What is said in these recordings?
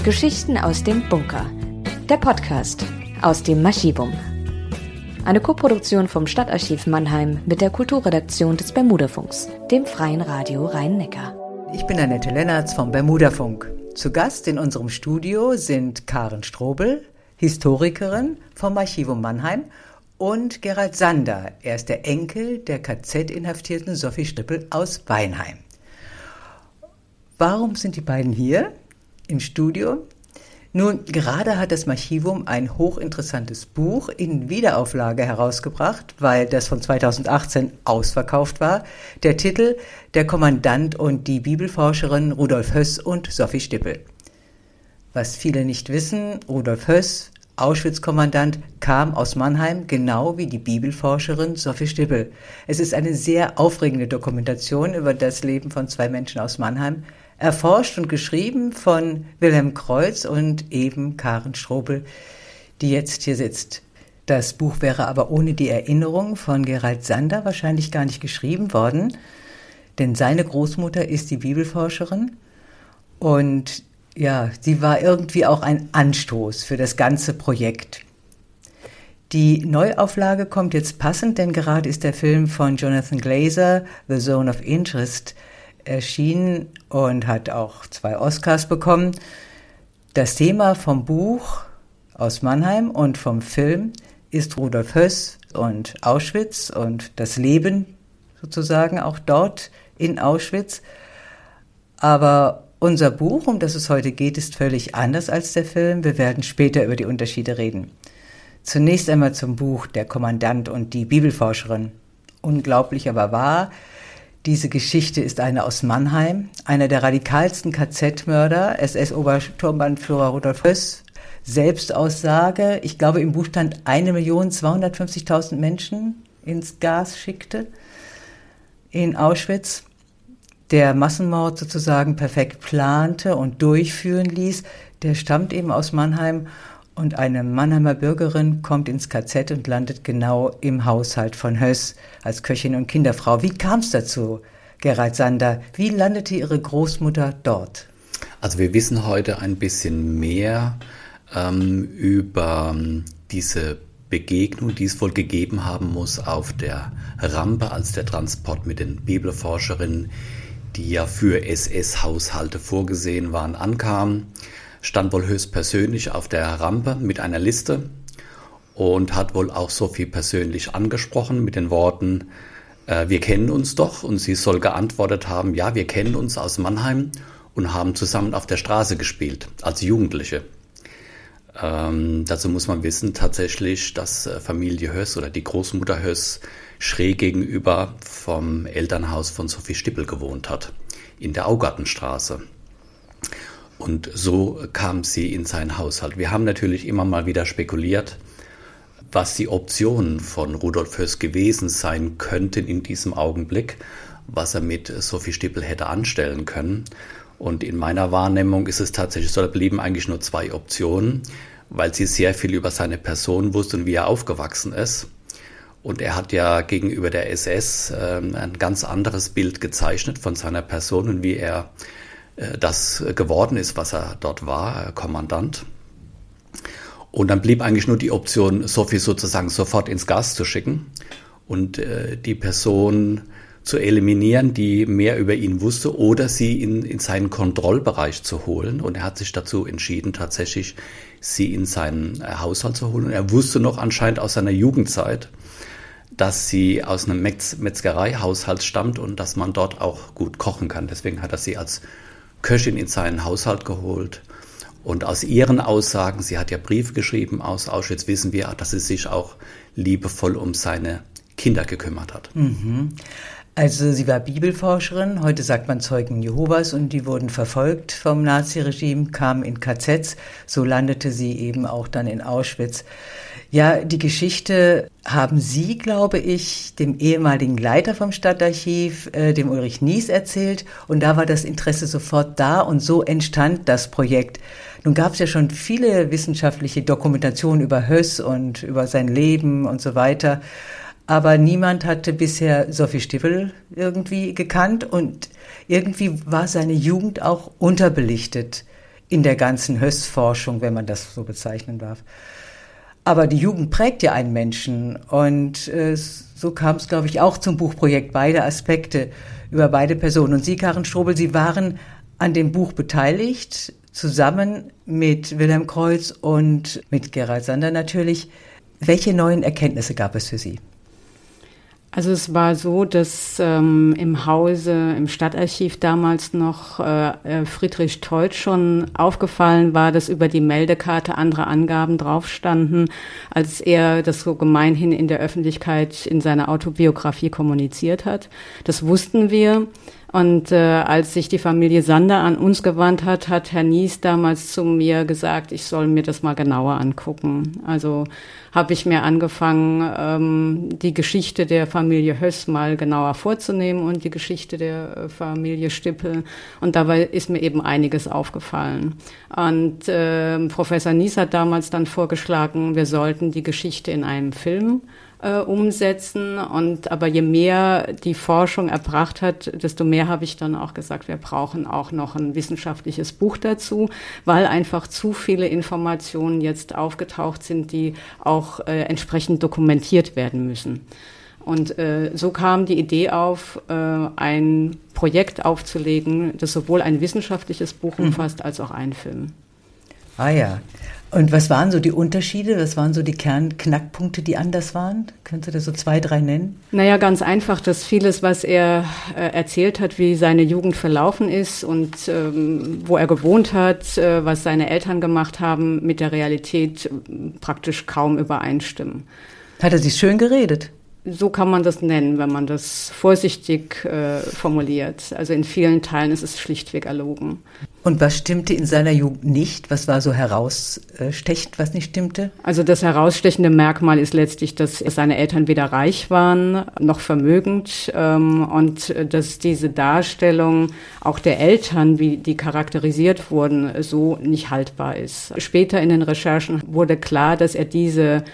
Geschichten aus dem Bunker. Der Podcast aus dem Archivum. Eine Koproduktion vom Stadtarchiv Mannheim mit der Kulturredaktion des Bermudafunks, dem Freien Radio Rhein-Neckar. Ich bin Annette Lennartz vom Bermudafunk. Zu Gast in unserem Studio sind Karen Strobel, Historikerin vom Archivum Mannheim, und Gerald Sander. Er ist der Enkel der KZ-Inhaftierten Sophie Stippel aus Weinheim. Warum sind die beiden hier im Studio? Nun, gerade hat das Archivum ein hochinteressantes Buch in Wiederauflage herausgebracht, weil das von 2018 ausverkauft war. Der Titel: Der Kommandant und die Bibelforscherin Rudolf Höss und Sophie Stippel. Was viele nicht wissen, Rudolf Höss, Auschwitz-Kommandant, kam aus Mannheim, genau wie die Bibelforscherin Sophie Stippel. Es ist eine sehr aufregende Dokumentation über das Leben von zwei Menschen aus Mannheim, erforscht und geschrieben von Wilhelm Kreuz und eben Karen Strobel, die jetzt hier sitzt. Das Buch wäre aber ohne die Erinnerung von Gerald Sander wahrscheinlich gar nicht geschrieben worden, denn seine Großmutter ist die Bibelforscherin und ja, sie war irgendwie auch ein Anstoß für das ganze Projekt. Die Neuauflage kommt jetzt passend, denn gerade ist der Film von Jonathan Glazer, The Zone of Interest, erschienen und hat auch 2 Oscars bekommen. Das Thema vom Buch aus Mannheim und vom Film ist Rudolf Höss und Auschwitz und das Leben sozusagen auch dort in Auschwitz. Aber unser Buch, um das es heute geht, ist völlig anders als der Film. Wir werden später über die Unterschiede reden. Zunächst einmal zum Buch Der Kommandant und die Bibelforscherin. Unglaublich, aber wahr. Diese Geschichte ist eine aus Mannheim, einer der radikalsten KZ-Mörder, SS-Obersturmbannführer Rudolf Höss. Selbstaussage, ich glaube im Buch stand 1.250.000 Menschen ins Gas schickte in Auschwitz, der Massenmord sozusagen perfekt plante und durchführen ließ. Der stammt eben aus Mannheim und eine Mannheimer Bürgerin kommt ins KZ und landet genau im Haushalt von Höss als Köchin und Kinderfrau. Wie kam es dazu, Gerald Sander? Wie landete Ihre Großmutter dort? Also wir wissen heute ein bisschen mehr über diese Begegnung, die es wohl gegeben haben muss auf der Rampe, als der Transport mit den Bibelforscherinnen, die ja für SS-Haushalte vorgesehen waren, ankam. Stand wohl Höss persönlich auf der Rampe mit einer Liste und hat wohl auch Sophie persönlich angesprochen mit den Worten, wir kennen uns doch, und sie soll geantwortet haben, ja, wir kennen uns aus Mannheim und haben zusammen auf der Straße gespielt, als Jugendliche. Dazu muss man wissen tatsächlich, dass Familie Höss oder die Großmutter Höss schräg gegenüber vom Elternhaus von Sophie Stippel gewohnt hat, in der Augartenstraße. Und so kam sie in seinen Haushalt. Wir haben natürlich immer mal wieder spekuliert, was die Optionen von Rudolf Höss gewesen sein könnten in diesem Augenblick, was er mit Sophie Stippel hätte anstellen können. Und in meiner Wahrnehmung ist es tatsächlich so, da blieben eigentlich nur 2 Optionen, weil sie sehr viel über seine Person wusste und wie er aufgewachsen ist. Und er hat ja gegenüber der SS ein ganz anderes Bild gezeichnet von seiner Person und wie er das geworden ist, was er dort war, Kommandant. Und dann blieb eigentlich nur die Option, Sophie sozusagen sofort ins Gas zu schicken und die Person zu eliminieren, die mehr über ihn wusste, oder sie in seinen Kontrollbereich zu holen. Und er hat sich dazu entschieden, tatsächlich sie in seinen Haushalt zu holen. Und er wusste noch anscheinend aus seiner Jugendzeit, dass sie aus einem Metzgereihaushalt stammt und dass man dort auch gut kochen kann. Deswegen hat er sie als Köchin in seinen Haushalt geholt. Und aus ihren Aussagen, sie hat ja Briefe geschrieben aus Auschwitz, wissen wir, dass sie sich auch liebevoll um seine Kinder gekümmert hat. Mhm. Also sie war Bibelforscherin, heute sagt man Zeugen Jehovas, und die wurden verfolgt vom Naziregime, kamen in KZs, so landete sie eben auch dann in Auschwitz. Ja, die Geschichte haben Sie, glaube ich, dem ehemaligen Leiter vom Stadtarchiv, dem Ulrich Nies, erzählt, und da war das Interesse sofort da und so entstand das Projekt. Nun gab es ja schon viele wissenschaftliche Dokumentationen über Höss und über sein Leben und so weiter. Aber niemand hatte bisher Sophie Stippel irgendwie gekannt und irgendwie war seine Jugend auch unterbelichtet in der ganzen Höss-Forschung, wenn man das so bezeichnen darf. Aber die Jugend prägt ja einen Menschen und so kam es, glaube ich, auch zum Buchprojekt, beide Aspekte über beide Personen. Und Sie, Karin Strobel, Sie waren an dem Buch beteiligt, zusammen mit Wilhelm Kreuz und mit Gerald Sander natürlich. Welche neuen Erkenntnisse gab es für Sie? Also es war so, dass im Hause, im Stadtarchiv damals noch Friedrich Teutsch schon aufgefallen war, dass über die Meldekarte andere Angaben drauf standen, als er das so gemeinhin in der Öffentlichkeit in seiner Autobiografie kommuniziert hat. Das wussten wir. Und als sich die Familie Sander an uns gewandt hat, hat Herr Nies damals zu mir gesagt, ich soll mir das mal genauer angucken. Also habe ich mir angefangen, die Geschichte der Familie Höss mal genauer vorzunehmen und die Geschichte der Familie Stippel. Und dabei ist mir eben einiges aufgefallen. Und Professor Nies hat damals dann vorgeschlagen, wir sollten die Geschichte in einem Film umsetzen. Aber je mehr die Forschung erbracht hat, desto mehr habe ich dann auch gesagt, wir brauchen auch noch ein wissenschaftliches Buch dazu, weil einfach zu viele Informationen jetzt aufgetaucht sind, die auch entsprechend dokumentiert werden müssen. Und so kam die Idee auf, ein Projekt aufzulegen, das sowohl ein wissenschaftliches Buch umfasst, als auch einen Film. Ah ja. Und was waren so die Unterschiede? Was waren so die Kernknackpunkte, die anders waren? Könntest du da so 2, 3 nennen? Naja, ganz einfach, dass vieles, was er erzählt hat, wie seine Jugend verlaufen ist und wo er gewohnt hat, was seine Eltern gemacht haben, mit der Realität praktisch kaum übereinstimmen. Hat er sich schön geredet? So kann man das nennen, wenn man das vorsichtig formuliert. Also in vielen Teilen ist es schlichtweg erlogen. Und was stimmte in seiner Jugend nicht? Was war so herausstechend, was nicht stimmte? Also das herausstechende Merkmal ist letztlich, dass seine Eltern weder reich waren noch vermögend und dass diese Darstellung auch der Eltern, wie die charakterisiert wurden, so nicht haltbar ist. Später in den Recherchen wurde klar, dass er diese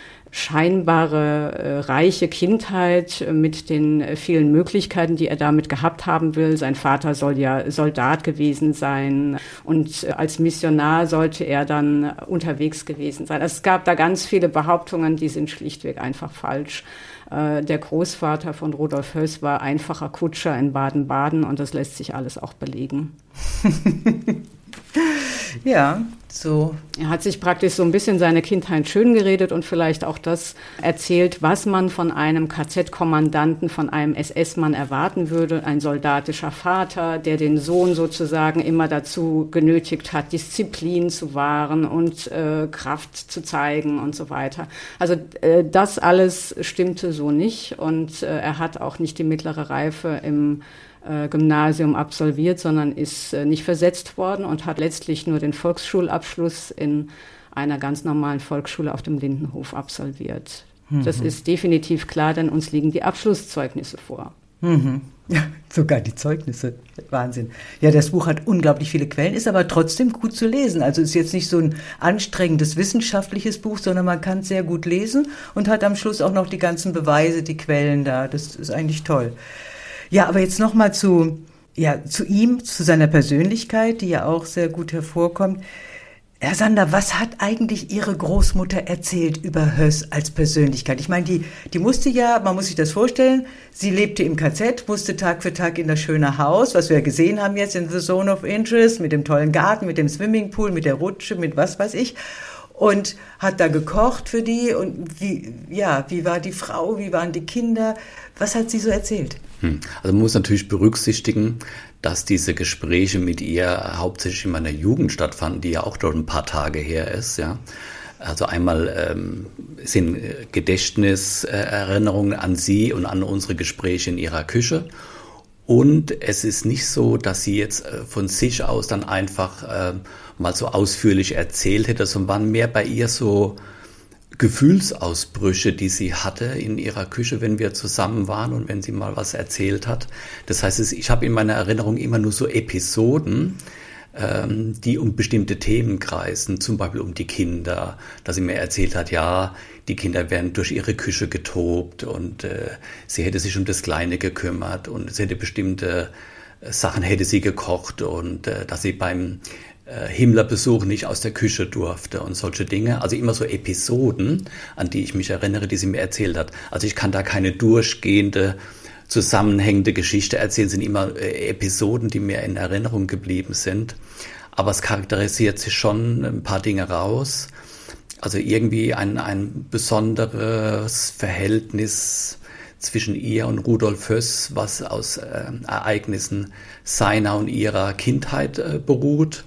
scheinbare reiche Kindheit mit den vielen Möglichkeiten, die er damit gehabt haben will. Sein Vater soll ja Soldat gewesen sein und als Missionar sollte er dann unterwegs gewesen sein. Also es gab da ganz viele Behauptungen, die sind schlichtweg einfach falsch. Der Großvater von Rudolf Höss war einfacher Kutscher in Baden-Baden und das lässt sich alles auch belegen. Ja, so. Er hat sich praktisch so ein bisschen seine Kindheit schön geredet und vielleicht auch das erzählt, was man von einem KZ-Kommandanten, von einem SS-Mann erwarten würde. Ein soldatischer Vater, der den Sohn sozusagen immer dazu genötigt hat, Disziplin zu wahren und Kraft zu zeigen und so weiter. Also das alles stimmte so nicht und er hat auch nicht die mittlere Reife im Gymnasium absolviert, sondern ist nicht versetzt worden und hat letztlich nur den Volksschulabschluss in einer ganz normalen Volksschule auf dem Lindenhof absolviert. Das ist definitiv klar, denn uns liegen die Abschlusszeugnisse vor. Ja, sogar die Zeugnisse. Wahnsinn. Ja, das Buch hat unglaublich viele Quellen, ist aber trotzdem gut zu lesen. Also ist jetzt nicht so ein anstrengendes wissenschaftliches Buch, sondern man kann es sehr gut lesen und hat am Schluss auch noch die ganzen Beweise, die Quellen da. Das ist eigentlich toll. Ja, aber jetzt nochmal zu ihm, zu seiner Persönlichkeit, die ja auch sehr gut hervorkommt. Herr Sander, was hat eigentlich Ihre Großmutter erzählt über Höss als Persönlichkeit? Ich meine, die musste ja, man muss sich das vorstellen, sie lebte im KZ, musste Tag für Tag in das schöne Haus, was wir ja gesehen haben jetzt in The Zone of Interest, mit dem tollen Garten, mit dem Swimmingpool, mit der Rutsche, mit was weiß ich. Und hat da gekocht für die und wie war die Frau, wie waren die Kinder, was hat sie so erzählt? Also man muss natürlich berücksichtigen, dass diese Gespräche mit ihr hauptsächlich in meiner Jugend stattfanden, die ja auch dort ein paar Tage her ist, ja. Also einmal sind Gedächtniserinnerungen an sie und an unsere Gespräche in ihrer Küche. Und es ist nicht so, dass sie jetzt von sich aus dann einfach mal so ausführlich erzählt hätte, sondern waren mehr bei ihr so Gefühlsausbrüche, die sie hatte in ihrer Küche, wenn wir zusammen waren und wenn sie mal was erzählt hat. Das heißt, ich habe in meiner Erinnerung immer nur so Episoden, die um bestimmte Themen kreisen, zum Beispiel um die Kinder, dass sie mir erzählt hat, ja, die Kinder werden durch ihre Küche getobt und sie hätte sich um das Kleine gekümmert und sie hätte bestimmte Sachen hätte sie gekocht und dass sie beim Himmler-Besuch nicht aus der Küche durfte und solche Dinge. Also immer so Episoden, an die ich mich erinnere, die sie mir erzählt hat. Also ich kann da keine durchgehende, zusammenhängende Geschichte erzählen, sind immer Episoden, die mir in Erinnerung geblieben sind. Aber es charakterisiert sich schon ein paar Dinge raus. Also irgendwie ein besonderes Verhältnis zwischen ihr und Rudolf Höss, was aus Ereignissen seiner und ihrer Kindheit beruht.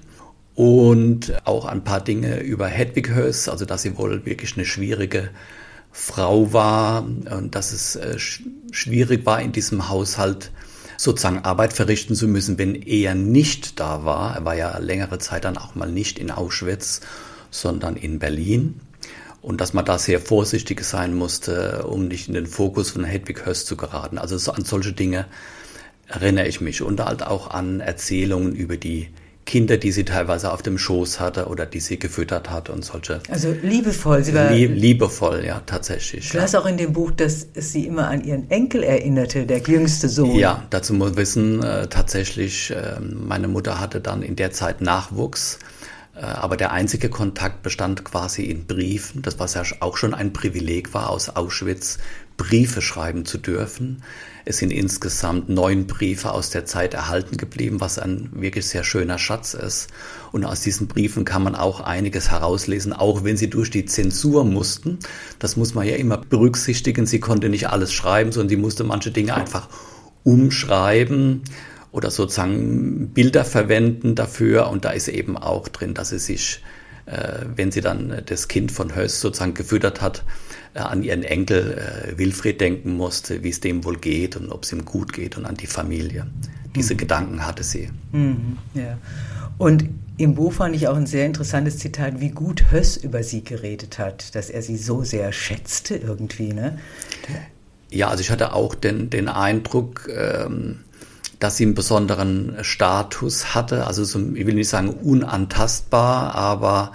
Und auch ein paar Dinge über Hedwig Höss, also dass sie wohl wirklich eine schwierige Frau war und dass es schwierig war, in diesem Haushalt sozusagen Arbeit verrichten zu müssen, wenn er nicht da war. Er war ja längere Zeit dann auch mal nicht in Auschwitz, sondern in Berlin. Und dass man da sehr vorsichtig sein musste, um nicht in den Fokus von Hedwig Höss zu geraten. Also an solche Dinge erinnere ich mich und halt auch an Erzählungen über die Kinder, die sie teilweise auf dem Schoß hatte oder die sie gefüttert hat und solche. Also liebevoll. Sie war liebevoll, ja, tatsächlich. Ich las auch in dem Buch, dass es sie immer an ihren Enkel erinnerte, der jüngste Sohn. Ja, dazu muss man wissen, tatsächlich, meine Mutter hatte dann in der Zeit Nachwuchs, aber der einzige Kontakt bestand quasi in Briefen, das was ja auch schon ein Privileg war, aus Auschwitz Briefe schreiben zu dürfen. Es sind insgesamt 9 Briefe aus der Zeit erhalten geblieben, was ein wirklich sehr schöner Schatz ist. Und aus diesen Briefen kann man auch einiges herauslesen, auch wenn sie durch die Zensur mussten. Das muss man ja immer berücksichtigen. Sie konnte nicht alles schreiben, sondern sie musste manche Dinge einfach umschreiben oder sozusagen Bilder verwenden dafür. Und da ist eben auch drin, dass sie sich, wenn sie dann das Kind von Höss sozusagen gefüttert hat, an ihren Enkel Wilfried denken musste, wie es dem wohl geht und ob es ihm gut geht und an die Familie. Diese Gedanken hatte sie. Ja. Und im Buch fand ich auch ein sehr interessantes Zitat, wie gut Höss über sie geredet hat, dass er sie so sehr schätzte irgendwie, ne? Ja, also ich hatte auch den Eindruck, dass sie einen besonderen Status hatte, also so, ich will nicht sagen unantastbar, aber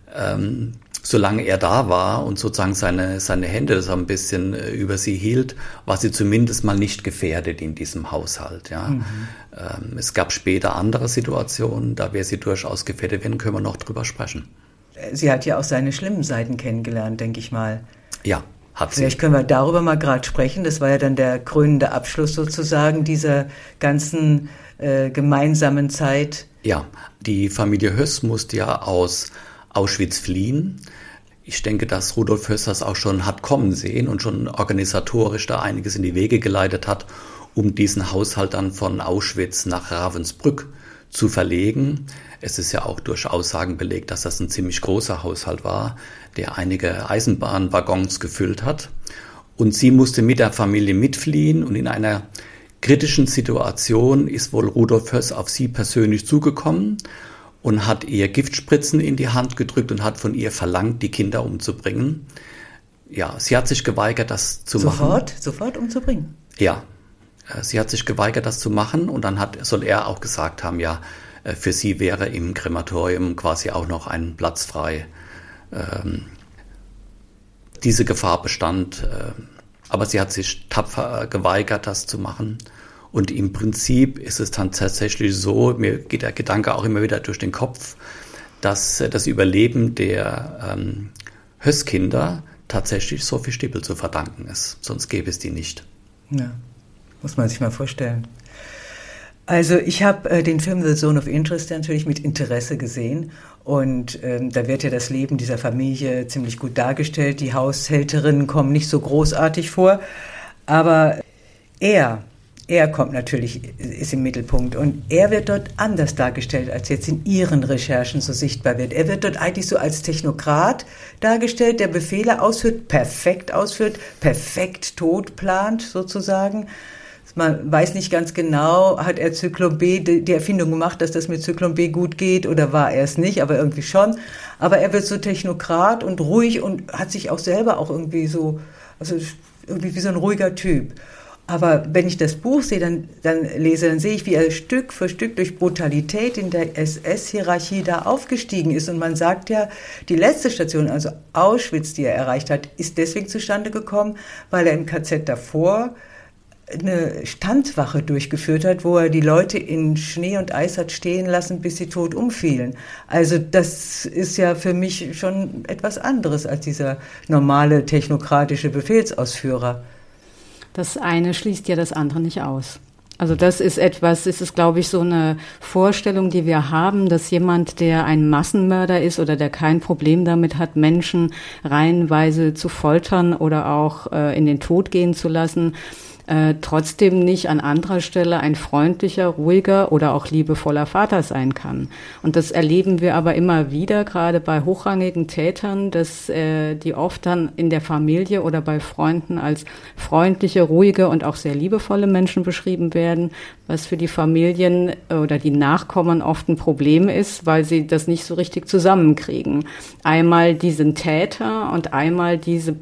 solange er da war und sozusagen seine Hände so ein bisschen über sie hielt, war sie zumindest mal nicht gefährdet in diesem Haushalt. Ja. Es gab später andere Situationen, da wäre sie durchaus gefährdet werden, können wir noch drüber sprechen. Sie hat ja auch seine schlimmen Seiten kennengelernt, denke ich mal. Ja, hat sie. Vielleicht können wir darüber mal gerade sprechen. Das war ja dann der krönende Abschluss sozusagen dieser ganzen gemeinsamen Zeit. Ja, die Familie Höss musste ja aus Auschwitz fliehen. Ich denke, dass Rudolf Höss das auch schon hat kommen sehen und schon organisatorisch da einiges in die Wege geleitet hat, um diesen Haushalt dann von Auschwitz nach Ravensbrück zu verlegen. Es ist ja auch durch Aussagen belegt, dass das ein ziemlich großer Haushalt war, der einige Eisenbahnwaggons gefüllt hat. Und sie musste mit der Familie mitfliehen und in einer kritischen Situation ist wohl Rudolf Höss auf sie persönlich zugekommen und hat ihr Giftspritzen in die Hand gedrückt und hat von ihr verlangt, die Kinder umzubringen. Ja, sie hat sich geweigert, das zu machen. Sofort umzubringen? Ja, sie hat sich geweigert, das zu machen und dann soll er auch gesagt haben, ja, für sie wäre im Krematorium quasi auch noch ein Platz frei. Diese Gefahr bestand, aber sie hat sich tapfer geweigert, das zu machen. Und im Prinzip ist es dann tatsächlich so, mir geht der Gedanke auch immer wieder durch den Kopf, dass das Überleben der Höss-Kinder tatsächlich Sophie Stibel zu verdanken ist. Sonst gäbe es die nicht. Ja, muss man sich mal vorstellen. Also ich habe den Film The Zone of Interest natürlich mit Interesse gesehen und da wird ja das Leben dieser Familie ziemlich gut dargestellt. Die Haushälterinnen kommen nicht so großartig vor, aber er kommt natürlich, ist im Mittelpunkt und er wird dort anders dargestellt, als jetzt in Ihren Recherchen so sichtbar wird. Er wird dort eigentlich so als Technokrat dargestellt, der Befehle perfekt tot plant sozusagen. Man weiß nicht ganz genau, hat er Zyklon B die Erfindung gemacht, dass das mit Zyklon B gut geht oder war er es nicht, aber irgendwie schon. Aber er wird so Technokrat und ruhig und hat sich auch selber auch irgendwie so, also irgendwie wie so ein ruhiger Typ. Aber wenn ich das Buch sehe, dann sehe ich, wie er Stück für Stück durch Brutalität in der SS-Hierarchie da aufgestiegen ist. Und man sagt ja, die letzte Station, also Auschwitz, die er erreicht hat, ist deswegen zustande gekommen, weil er im KZ davor eine Standwache durchgeführt hat, wo er die Leute in Schnee und Eis hat stehen lassen, bis sie tot umfielen. Also das ist ja für mich schon etwas anderes als dieser normale technokratische Befehlsausführer. Das eine schließt ja das andere nicht aus. Also das ist glaube ich, so eine Vorstellung, die wir haben, dass jemand, der ein Massenmörder ist oder der kein Problem damit hat, Menschen reihenweise zu foltern oder auch in den Tod gehen zu lassen, trotzdem nicht an anderer Stelle ein freundlicher, ruhiger oder auch liebevoller Vater sein kann. Und das erleben wir aber immer wieder, gerade bei hochrangigen Tätern, dass die oft dann in der Familie oder bei Freunden als freundliche, ruhige und auch sehr liebevolle Menschen beschrieben werden, was für die Familien oder die Nachkommen oft ein Problem ist, weil sie das nicht so richtig zusammenkriegen. Einmal diesen Täter und einmal diese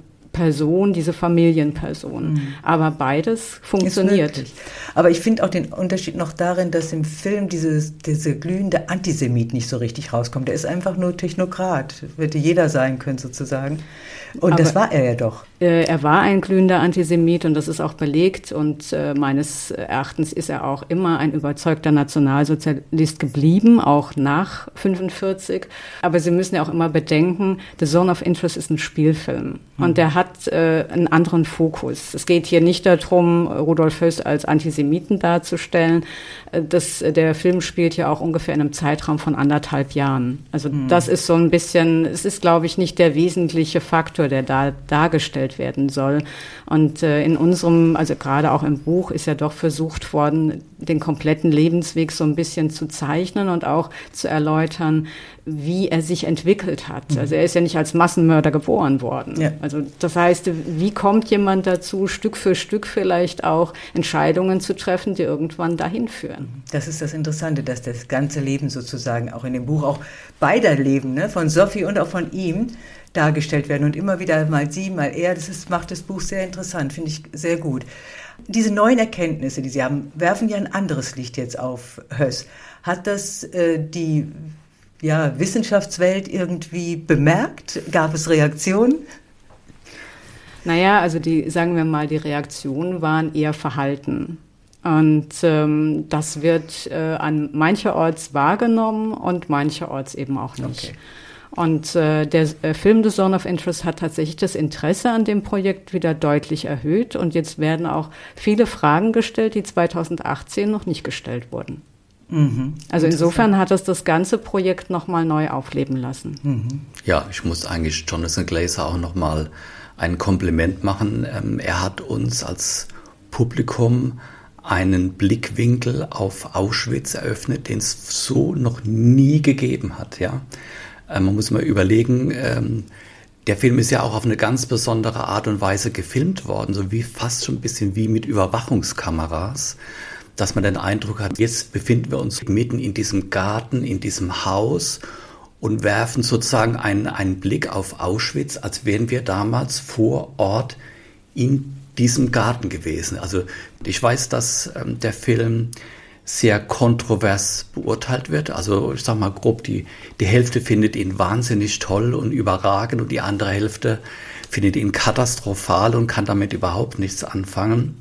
Familienperson. Aber beides funktioniert. Aber ich finde auch den Unterschied noch darin, dass im Film diese glühende Antisemit nicht so richtig rauskommt. Der ist einfach nur Technokrat. Hätte jeder sein können sozusagen. Und aber das war er ja doch. Er war ein glühender Antisemit und das ist auch belegt. Und meines Erachtens ist er auch immer ein überzeugter Nationalsozialist geblieben, auch nach 1945. Aber Sie müssen ja auch immer bedenken, The Zone of Interest ist ein Spielfilm. Und der hat einen anderen Fokus. Es geht hier nicht darum, Rudolf Höss als Antisemiten darzustellen. Der Film spielt ja auch ungefähr in einem Zeitraum von 1,5 Jahren. Also das ist so ein bisschen, es ist, glaube ich, nicht der wesentliche Faktor, der da dargestellt werden soll. Und in unserem, also gerade auch im Buch, ist ja doch versucht worden, den kompletten Lebensweg so ein bisschen zu zeichnen und auch zu erläutern, wie er sich entwickelt hat. Also er ist ja nicht als Massenmörder geboren worden. Ja. Also das heißt, wie kommt jemand dazu, Stück für Stück vielleicht auch Entscheidungen zu treffen, die irgendwann dahin führen? Das ist das Interessante, dass das ganze Leben sozusagen auch in dem Buch, auch beider Leben, ne, von Sophie und auch von ihm, dargestellt werden. Und immer wieder mal sie, mal er, macht das Buch sehr interessant, finde ich sehr gut. Diese neuen Erkenntnisse, die Sie haben, werfen ja ein anderes Licht jetzt auf Höss. Hat das die Wissenschaftswelt irgendwie bemerkt? Gab es Reaktionen? Naja, also die Reaktionen waren eher verhalten. Und das wird an mancherorts wahrgenommen und mancherorts eben auch nicht. Okay. Und der Film The Zone of Interest hat tatsächlich das Interesse an dem Projekt wieder deutlich erhöht. Und jetzt werden auch viele Fragen gestellt, die 2018 noch nicht gestellt wurden. Also insofern hat es das ganze Projekt nochmal neu aufleben lassen. Ja, ich muss eigentlich Jonathan Glazer auch nochmal ein Kompliment machen. Er hat uns als Publikum einen Blickwinkel auf Auschwitz eröffnet, den es so noch nie gegeben hat. Ja, man muss mal überlegen, der Film ist ja auch auf eine ganz besondere Art und Weise gefilmt worden, so wie fast schon ein bisschen wie mit Überwachungskameras, dass man den Eindruck hat, jetzt befinden wir uns mitten in diesem Garten, in diesem Haus und werfen sozusagen einen Blick auf Auschwitz, als wären wir damals vor Ort in diesem Garten gewesen. Also ich weiß, dass der Film sehr kontrovers beurteilt wird. Also ich sage mal grob, die Hälfte findet ihn wahnsinnig toll und überragend und die andere Hälfte findet ihn katastrophal und kann damit überhaupt nichts anfangen.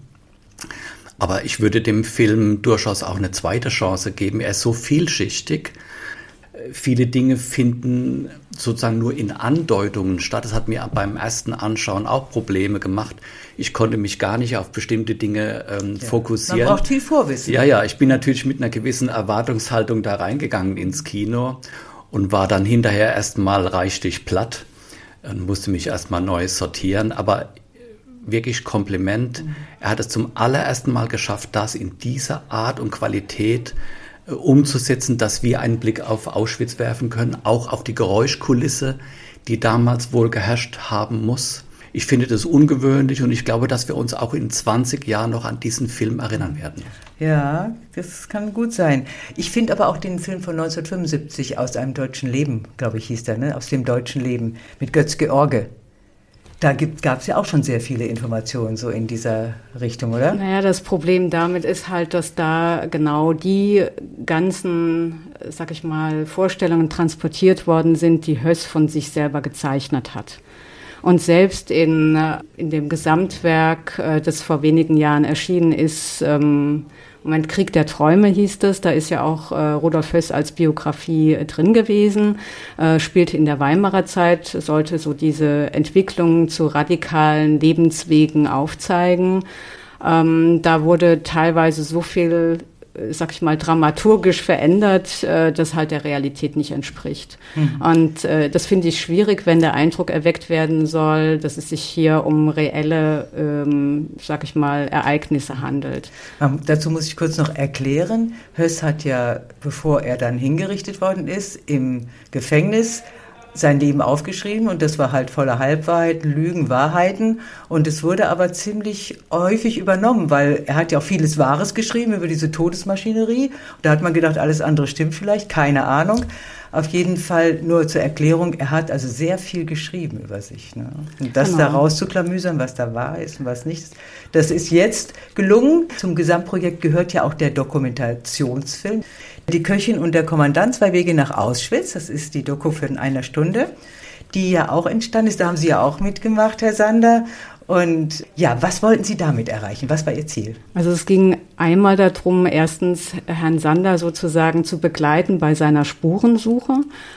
Aber ich würde dem Film durchaus auch eine zweite Chance geben. Er ist so vielschichtig. Viele Dinge finden sozusagen nur in Andeutungen statt. Das hat mir beim ersten Anschauen auch Probleme gemacht. Ich konnte mich gar nicht auf bestimmte Dinge fokussieren. Man braucht viel Vorwissen. Ja, ich bin natürlich mit einer gewissen Erwartungshaltung da reingegangen ins Kino und war dann hinterher erstmal reichlich platt und musste mich erstmal neu sortieren. Aber wirklich Kompliment. Er hat es zum allerersten Mal geschafft, das in dieser Art und Qualität umzusetzen, dass wir einen Blick auf Auschwitz werfen können, auch auf die Geräuschkulisse, die damals wohl geherrscht haben muss. Ich finde das ungewöhnlich und ich glaube, dass wir uns auch in 20 Jahren noch an diesen Film erinnern werden. Ja, das kann gut sein. Ich finde aber auch den Film von 1975 aus einem deutschen Leben, glaube ich, hieß der, ne? Aus dem deutschen Leben mit Götz George. Da gab es ja auch schon sehr viele Informationen so in dieser Richtung, oder? Naja, das Problem damit ist halt, dass da genau die ganzen, sag ich mal, Vorstellungen transportiert worden sind, die Höss von sich selber gezeichnet hat. Und selbst in dem Gesamtwerk, das vor wenigen Jahren erschienen ist, Moment, Krieg der Träume hieß es, da ist ja auch Rudolf Höss als Biografie drin gewesen, spielte in der Weimarer Zeit, sollte so diese Entwicklung zu radikalen Lebenswegen aufzeigen. Da wurde teilweise so viel, sag ich mal, dramaturgisch verändert, das halt der Realität nicht entspricht. Und das finde ich schwierig, wenn der Eindruck erweckt werden soll, dass es sich hier um reelle, sag ich mal, Ereignisse handelt. Dazu muss ich kurz noch erklären, Höss hat ja, bevor er dann hingerichtet worden ist, im Gefängnis sein Leben aufgeschrieben und das war halt voller Halbwahrheiten, Lügen, Wahrheiten und es wurde aber ziemlich häufig übernommen, weil er hat ja auch vieles Wahres geschrieben über diese Todesmaschinerie und da hat man gedacht, alles andere stimmt vielleicht, keine Ahnung. Auf jeden Fall nur zur Erklärung, er hat also sehr viel geschrieben über sich. Ne? Und das da rauszuklamüsern, was da wahr ist und was nicht, das ist jetzt gelungen. Zum Gesamtprojekt gehört ja auch der Dokumentationsfilm. Die Köchin und der Kommandant, 2 Wege nach Auschwitz, das ist die Doku für in einer Stunde, die ja auch entstanden ist, da haben Sie ja auch mitgemacht, Herr Sander. Und ja, was wollten Sie damit erreichen? Was war Ihr Ziel? Also es ging einmal darum, erstens Herrn Sander sozusagen zu begleiten bei seiner Spurensuche.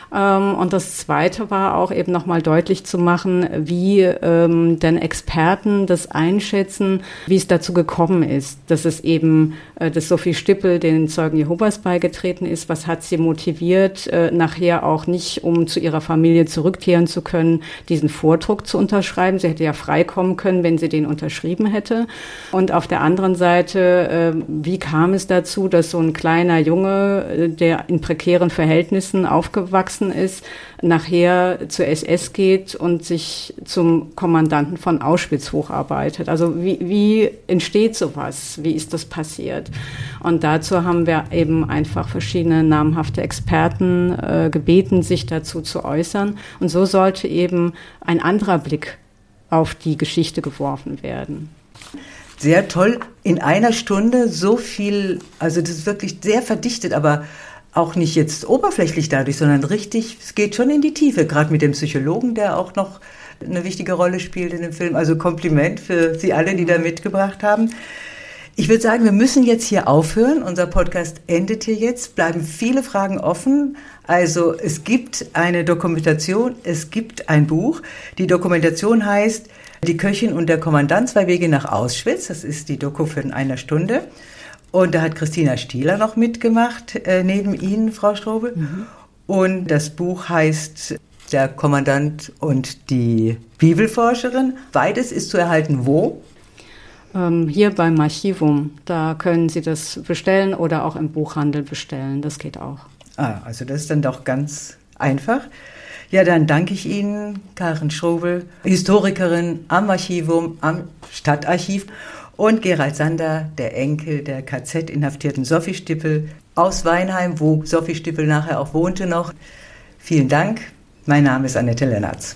Und das Zweite war auch eben nochmal deutlich zu machen, wie denn Experten das einschätzen, wie es dazu gekommen ist, dass es eben, dass Sophie Stippel den Zeugen Jehovas beigetreten ist. Was hat sie motiviert, nachher auch nicht, um zu ihrer Familie zurückkehren zu können, diesen Vordruck zu unterschreiben. Sie hätte ja freikommen können, wenn sie den unterschrieben hätte. Und auf der anderen Seite, wie kam es dazu, dass so ein kleiner Junge, der in prekären Verhältnissen aufgewachsen ist, nachher zur SS geht und sich zum Kommandanten von Auschwitz hocharbeitet. Also wie entsteht sowas? Wie ist das passiert? Und dazu haben wir eben einfach verschiedene namhafte Experten gebeten, sich dazu zu äußern. Und so sollte eben ein anderer Blick auf die Geschichte geworfen werden. Sehr toll. In einer Stunde so viel, also das ist wirklich sehr verdichtet, aber auch nicht jetzt oberflächlich dadurch, sondern richtig, es geht schon in die Tiefe, gerade mit dem Psychologen, der auch noch eine wichtige Rolle spielt in dem Film. Also Kompliment für Sie alle, die da mitgebracht haben. Ich würde sagen, wir müssen jetzt hier aufhören. Unser Podcast endet hier jetzt. Bleiben viele Fragen offen. Also es gibt eine Dokumentation, es gibt ein Buch. Die Dokumentation heißt Die Köchin und der Kommandant, 2 Wege nach Auschwitz. Das ist die Doku für in einer Stunde. Und da hat Christina Stieler noch mitgemacht, neben Ihnen, Frau Strobel. Und das Buch heißt Der Kommandant und die Bibelforscherin. Beides ist zu erhalten wo? Hier beim Archivum. Da können Sie das bestellen oder auch im Buchhandel bestellen. Das geht auch. Also das ist dann doch ganz einfach. Ja, dann danke ich Ihnen, Karin Strobel, Historikerin am Archivum, am Stadtarchiv. Und Gerald Sander, der Enkel der KZ-inhaftierten Sophie Stippel aus Weinheim, wo Sophie Stippel nachher auch wohnte noch. Vielen Dank. Mein Name ist Annette Lennartz.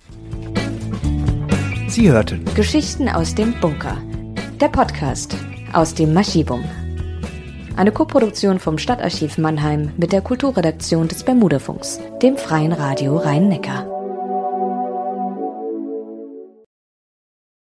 Sie hörten Geschichten aus dem Bunker. Der Podcast aus dem Maschivum. Eine Koproduktion vom Stadtarchiv Mannheim mit der Kulturredaktion des Bermudafunks, dem Freien Radio Rhein-Neckar.